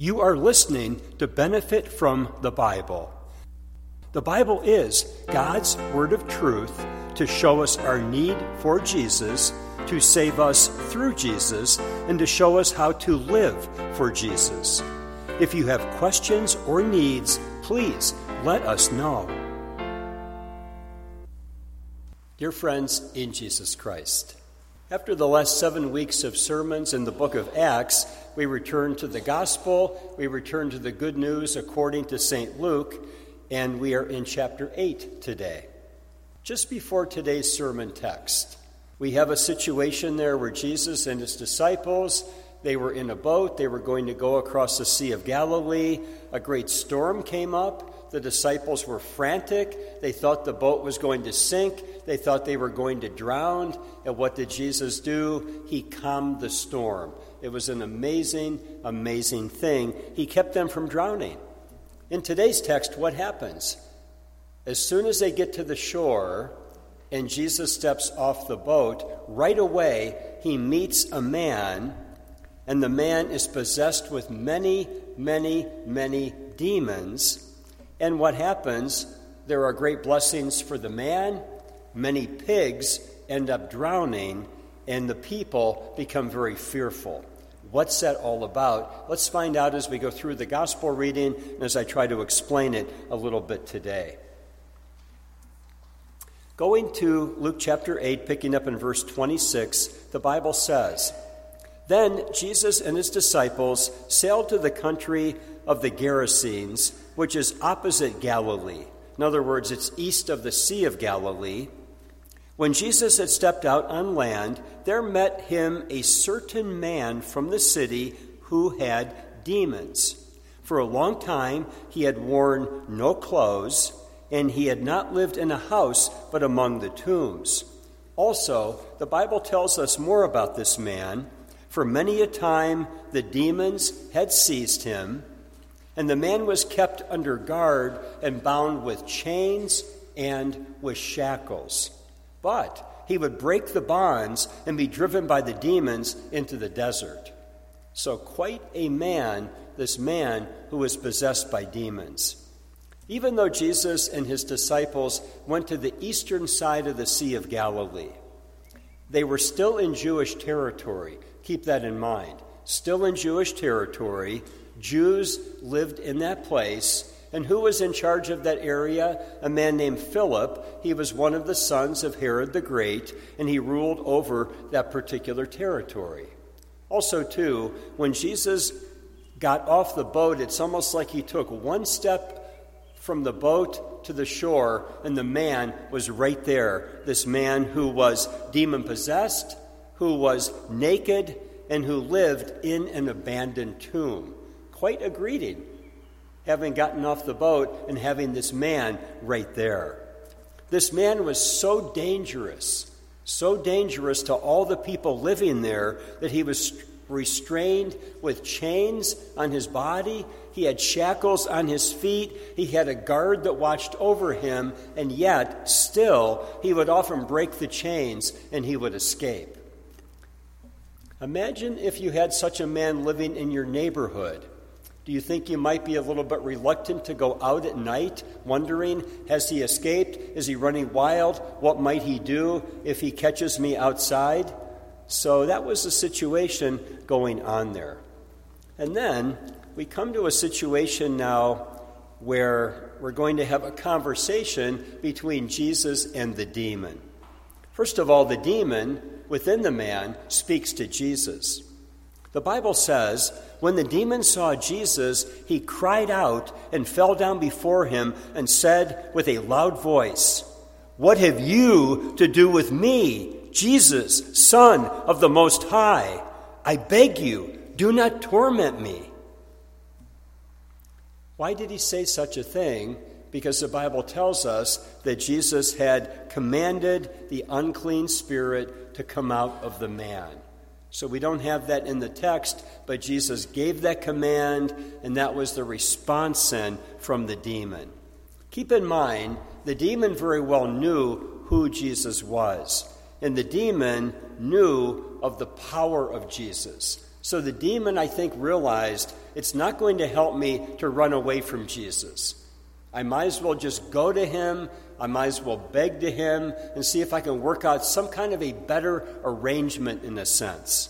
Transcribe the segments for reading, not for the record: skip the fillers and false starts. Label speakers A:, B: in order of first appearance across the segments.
A: You are listening to Benefit from the Bible. The Bible is God's word of truth to show us our need for Jesus, to save us through Jesus, and to show us how to live for Jesus. If you have questions or needs, please let us know. Dear friends in Jesus Christ, after the last 7 weeks of sermons in the book of Acts, we return to the gospel, we return to the good news according to St. Luke, and we are in chapter 8 today. Just before today's sermon text, we have a situation there where Jesus and his disciples, they were in a boat, they were going to go across the Sea of Galilee. A great storm came up. The disciples were frantic. They thought the boat was going to sink. They thought they were going to drown. And what did Jesus do? He calmed the storm. It was an amazing, amazing thing. He kept them from drowning. In today's text, what happens? As soon as they get to the shore and Jesus steps off the boat, right away he meets a man, and the man is possessed with many, many, many demons. And what happens? There are great blessings for the man. Many pigs end up drowning, and the people become very fearful. What's that all about? Let's find out as we go through the gospel reading and as I try to explain it a little bit today. Going to Luke chapter 8, picking up in verse 26, the Bible says, "Then Jesus and his disciples sailed to the country of the Gerasenes, which is opposite Galilee." In other words, it's east of the Sea of Galilee. "When Jesus had stepped out on land, there met him a certain man from the city who had demons. For a long time he had worn no clothes, and he had not lived in a house but among the tombs. Also, the Bible tells us more about this man. For many a time the demons had seized him, and the man was kept under guard and bound with chains and with shackles. But he would break the bonds and be driven by the demons into the desert." So quite a man, this man who was possessed by demons. Even though Jesus and his disciples went to the eastern side of the Sea of Galilee, they were still in Jewish territory. Keep that in mind. Still in Jewish territory, Jews lived in that place. And who was in charge of that area? A man named Philip. He was one of the sons of Herod the Great, and he ruled over that particular territory. Also, too, when Jesus got off the boat, it's almost like he took one step from the boat to the shore, and the man was right there. This man who was demon-possessed, who was naked, and who lived in an abandoned tomb. Quite a greeting, having gotten off the boat and having this man right there. This man was so dangerous to all the people living there that he was restrained with chains on his body. He had shackles on his feet. He had a guard that watched over him, and yet still he would often break the chains and he would escape. Imagine if you had such a man living in your neighborhood. Do you think you might be a little bit reluctant to go out at night, wondering, has he escaped? Is he running wild? What might he do if he catches me outside? So that was the situation going on there. And then we come to a situation now where we're going to have a conversation between Jesus and the demon. First of all, the demon within the man speaks to Jesus. The Bible says, when the demon saw Jesus, he cried out and fell down before him and said with a loud voice, "What have you to do with me, Jesus, Son of the Most High? I beg you, do not torment me." Why did he say such a thing? Because the Bible tells us that Jesus had commanded the unclean spirit to come out of the man. So we don't have that in the text, but Jesus gave that command, and that was the response then from the demon. Keep in mind, the demon very well knew who Jesus was, and the demon knew of the power of Jesus. So the demon, I think, realized it's not going to help me to run away from Jesus. I might as well just go to him. I might as well beg to him and see if I can work out some kind of a better arrangement in a sense.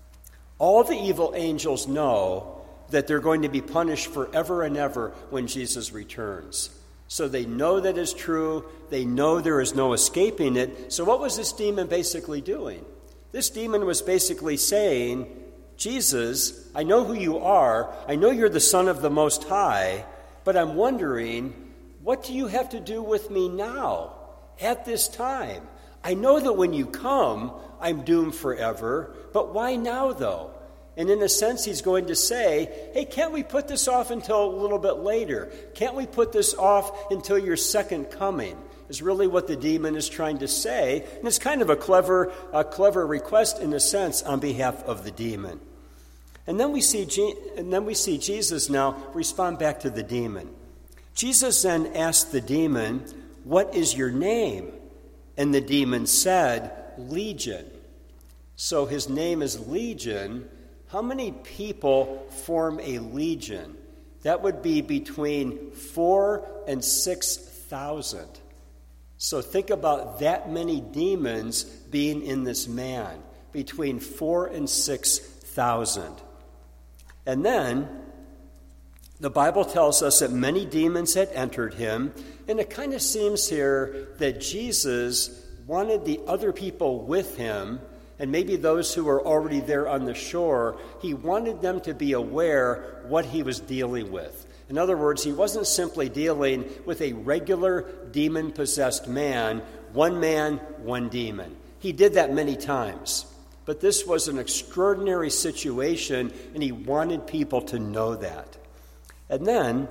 A: All the evil angels know that they're going to be punished forever and ever when Jesus returns. So they know that is true. They know there is no escaping it. So what was this demon basically doing? This demon was basically saying, Jesus, I know who you are. I know you're the Son of the Most High, but I'm wondering, what do you have to do with me now, at this time? I know that when you come, I'm doomed forever, but why now, though? And in a sense, he's going to say, hey, can't we put this off until a little bit later? Can't we put this off until your second coming? Is really what the demon is trying to say. And it's kind of a clever request in a sense on behalf of the demon. And then we see Jesus now respond back to the demon. Jesus then asked the demon, what is your name? And the demon said, Legion. So his name is Legion. How many people form a legion? That would be between 4,000 and 6,000. So think about that many demons being in this man, between 4,000 and 6,000. And then the Bible tells us that many demons had entered him, and it kind of seems here that Jesus wanted the other people with him, and maybe those who were already there on the shore, he wanted them to be aware what he was dealing with. In other words, he wasn't simply dealing with a regular demon-possessed man, one demon. He did that many times. But this was an extraordinary situation, and he wanted people to know that. And then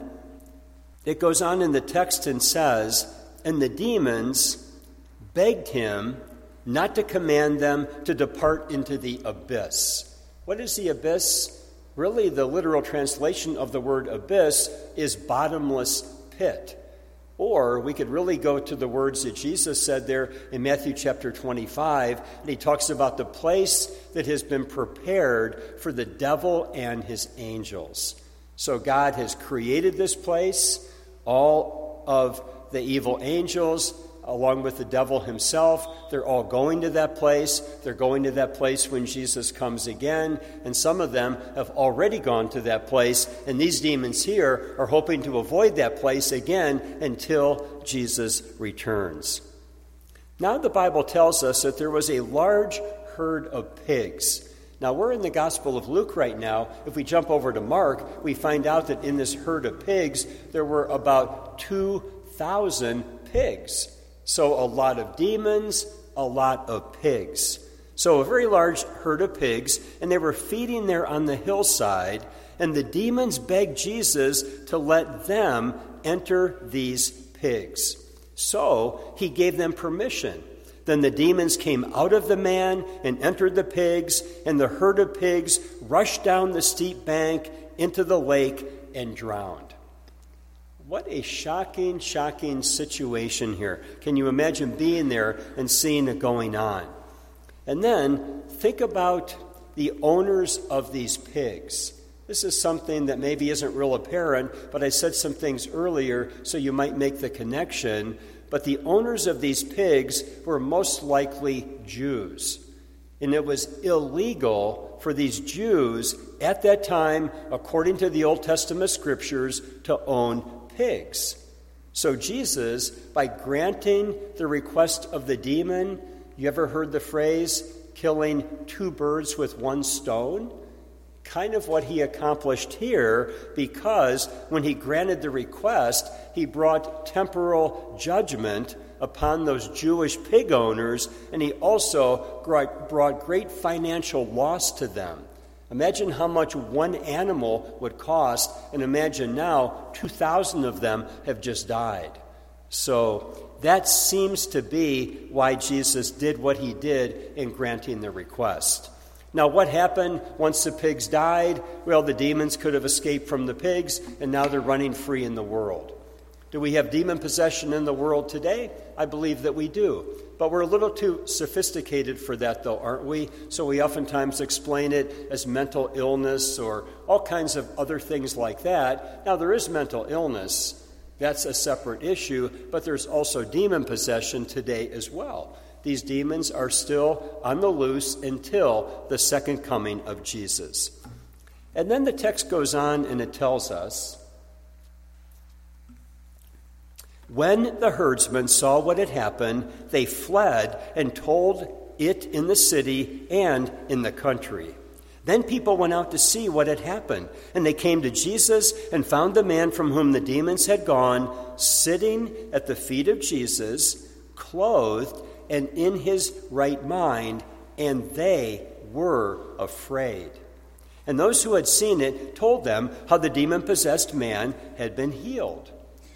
A: it goes on in the text and says, and the demons begged him not to command them to depart into the abyss. What is the abyss? Really, the literal translation of the word abyss is bottomless pit. Or we could really go to the words that Jesus said there in Matthew chapter 25, and he talks about the place that has been prepared for the devil and his angels. So God has created this place. All of the evil angels, along with the devil himself, they're all going to that place. They're going to that place when Jesus comes again. And some of them have already gone to that place. And these demons here are hoping to avoid that place again until Jesus returns. Now the Bible tells us that there was a large herd of pigs. Now we're in the Gospel of Luke right now. If we jump over to Mark, we find out that in this herd of pigs, there were about 2,000 pigs. So a lot of demons, a lot of pigs. So a very large herd of pigs, and they were feeding there on the hillside, and the demons begged Jesus to let them enter these pigs. So he gave them permission. Then the demons came out of the man and entered the pigs, and the herd of pigs rushed down the steep bank into the lake and drowned. What a shocking situation here. Can you imagine being there and seeing it going on? And then think about the owners of these pigs. This is something that maybe isn't real apparent, but I said some things earlier so you might make the connection. But the owners of these pigs were most likely Jews. And it was illegal for these Jews at that time, according to the Old Testament scriptures, to own pigs. So Jesus, by granting the request of the demon, you ever heard the phrase, killing two birds with one stone? Kind of what he accomplished here, because when he granted the request, he brought temporal judgment upon those Jewish pig owners, and he also brought great financial loss to them. Imagine how much one animal would cost, and imagine now 2,000 of them have just died. So that seems to be why Jesus did what he did in granting the request. Now, what happened once the pigs died? Well, the demons could have escaped from the pigs, and now they're running free in the world. Do we have demon possession in the world today? I believe that we do. But we're a little too sophisticated for that, though, aren't we? So we oftentimes explain it as mental illness or all kinds of other things like that. Now, there is mental illness. That's a separate issue, but there's also demon possession today as well. These demons are still on the loose until the second coming of Jesus. And then the text goes on and it tells us, when the herdsmen saw what had happened, they fled and told it in the city and in the country. Then people went out to see what had happened, and they came to Jesus and found the man from whom the demons had gone sitting at the feet of Jesus, clothed and in his right mind, and they were afraid. And those who had seen it told them how the demon-possessed man had been healed.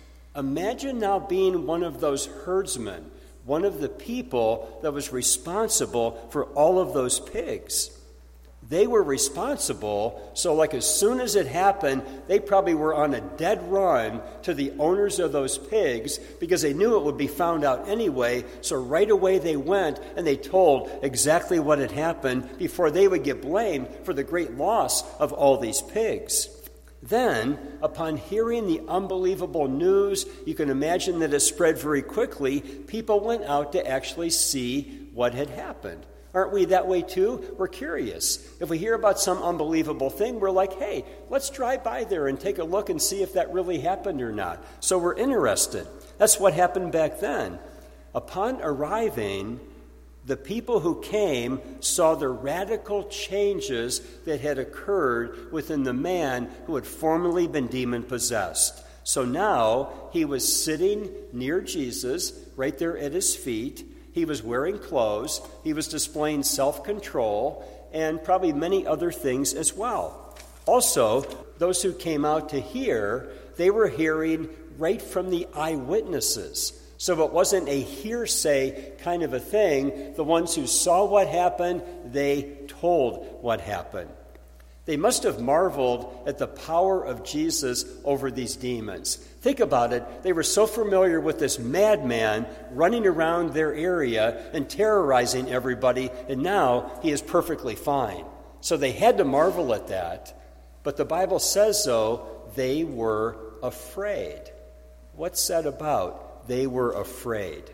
A: Imagine now being one of those herdsmen, one of the people that was responsible for all of those pigs. They were responsible, so like as soon as it happened, they probably were on a dead run to the owners of those pigs because they knew it would be found out anyway. So right away they went and they told exactly what had happened before they would get blamed for the great loss of all these pigs. Then, upon hearing the unbelievable news, you can imagine that it spread very quickly. People went out to actually see what had happened. Aren't we that way too? We're curious. If we hear about some unbelievable thing, we're like, hey, let's drive by there and take a look and see if that really happened or not. So we're interested. That's what happened back then. Upon arriving, the people who came saw the radical changes that had occurred within the man who had formerly been demon-possessed. So now he was sitting near Jesus, right there at his feet. He was wearing clothes. He was displaying self-control and probably many other things as well. Also, those who came out to hear, they were hearing right from the eyewitnesses. So it wasn't a hearsay kind of a thing. The ones who saw what happened, they told what happened. They must have marveled at the power of Jesus over these demons. Think about it. They were so familiar with this madman running around their area and terrorizing everybody, and now he is perfectly fine. So they had to marvel at that. But the Bible says, though, they were afraid. What's that about? They were afraid.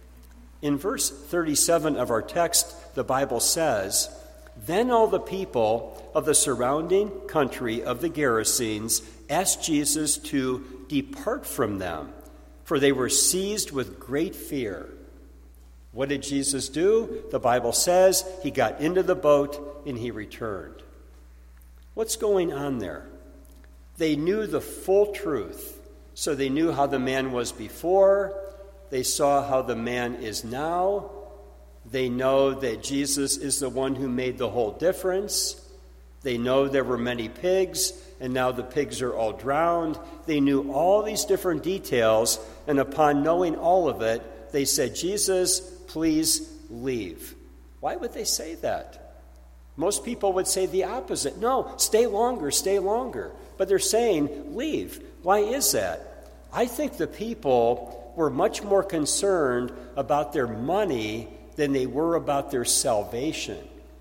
A: In verse 37 of our text, the Bible says, then all the people of the surrounding country of the Gerasenes asked Jesus to depart from them, for they were seized with great fear. What did Jesus do? The Bible says he got into the boat and he returned. What's going on there? They knew the full truth. So they knew how the man was before. They saw how the man is now. They know that Jesus is the one who made the whole difference. They know there were many pigs, and now the pigs are all drowned. They knew all these different details, and upon knowing all of it, they said, Jesus, please leave. Why would they say that? Most people would say the opposite. No, stay longer, stay longer. But they're saying, leave. Why is that? I think the people were much more concerned about their money than they were about their salvation.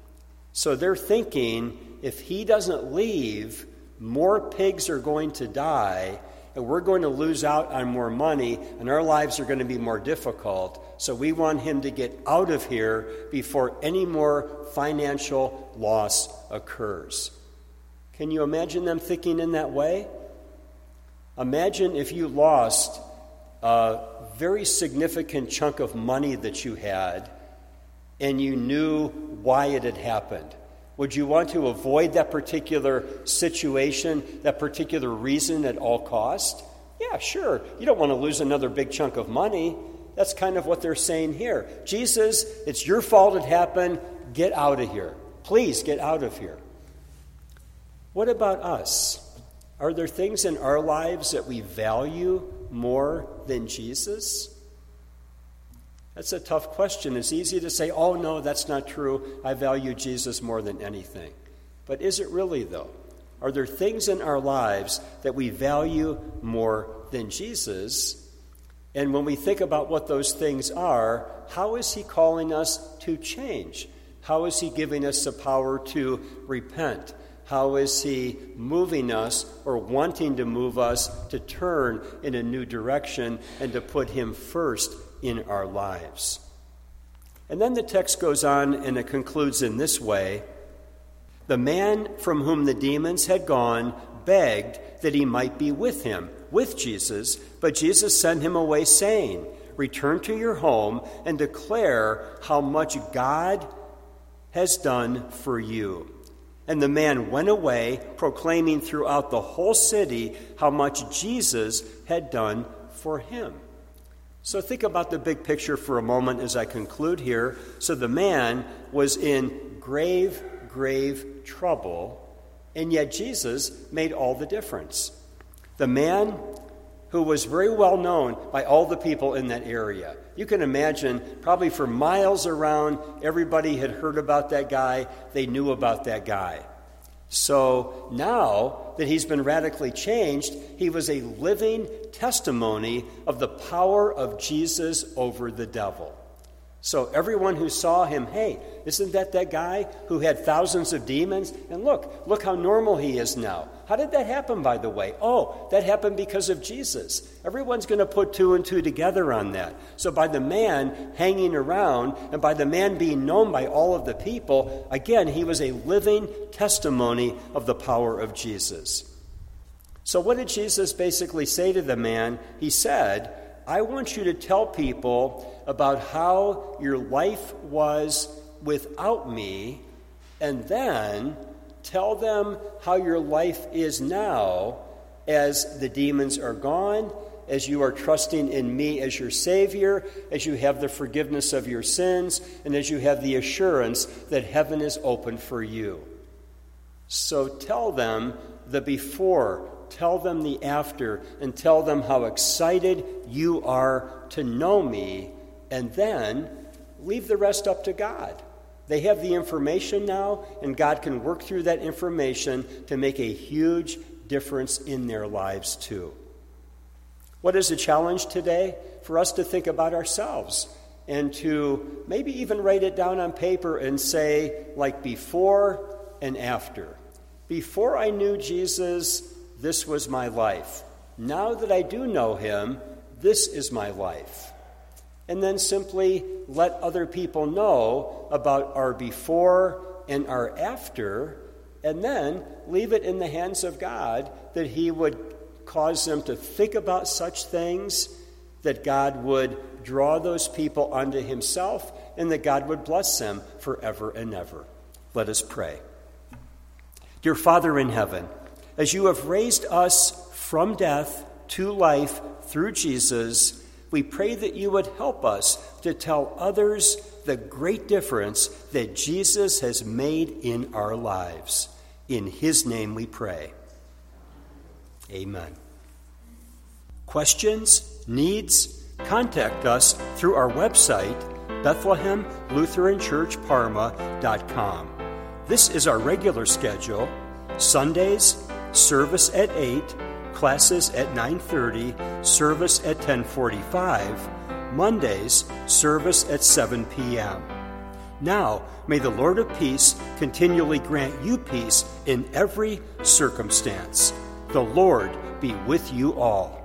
A: So they're thinking, if he doesn't leave, more pigs are going to die, and we're going to lose out on more money, and our lives are going to be more difficult. So we want him to get out of here before any more financial loss occurs. Can you imagine them thinking in that way? Imagine if you lost a very significant chunk of money that you had and you knew why it had happened. Would you want to avoid that particular situation, that particular reason at all cost? Yeah, sure. You don't want to lose another big chunk of money. That's kind of what they're saying here. Jesus, it's your fault it happened. Get out of here. Please get out of here. What about us? Are there things in our lives that we value more than Jesus? That's a tough question. It's easy to say, oh, no, that's not true. I value Jesus more than anything. But is it really, though? Are there things in our lives that we value more than Jesus? And when we think about what those things are, how is he calling us to change? How is he giving us the power to repent? How is he moving us or wanting to move us to turn in a new direction and to put him first in our lives? And then the text goes on and it concludes in this way. The man from whom the demons had gone begged that he might be with him, with Jesus, but Jesus sent him away saying, "Return to your home and declare how much God has done for you." And the man went away, proclaiming throughout the whole city how much Jesus had done for him. So think about the big picture for a moment as I conclude here. So the man was in grave trouble, and yet Jesus made all the difference. The man who was very well known by all the people in that area. You can imagine, probably for miles around, everybody had heard about that guy. They knew about that guy. So now that he's been radically changed, he was a living testimony of the power of Jesus over the devil. So everyone who saw him, hey, isn't that guy who had thousands of demons? And look how normal he is now. How did that happen, by the way? Oh, that happened because of Jesus. Everyone's going to put two and two together on that. So by the man hanging around and by the man being known by all of the people, again, he was a living testimony of the power of Jesus. So what did Jesus basically say to the man? He said, I want you to tell people about how your life was without me, and then tell them how your life is now as the demons are gone, as you are trusting in me as your Savior, as you have the forgiveness of your sins, and as you have the assurance that heaven is open for you. So tell them the before, tell them the after, and tell them how excited you are to know me, and then leave the rest up to God. They have the information now, and God can work through that information to make a huge difference in their lives too. What is the challenge today? For us to think about ourselves and to maybe even write it down on paper and say, like, before and after. Before I knew Jesus, this was my life. Now that I do know him, this is my life. And then simply let other people know about our before and our after, and then leave it in the hands of God that he would cause them to think about such things, that God would draw those people unto himself, and that God would bless them forever and ever. Let us pray. Dear Father in heaven, as you have raised us from death to life through Jesus, we pray that you would help us to tell others the great difference that Jesus has made in our lives. In his name we pray. Amen. Questions, needs, contact us through our website, BethlehemLutheranChurchParma.com. This is our regular schedule. Sundays, service at 8, classes at 9:30, service at 10:45. Mondays, service at 7 p.m. Now, may the Lord of peace continually grant you peace in every circumstance. The Lord be with you all.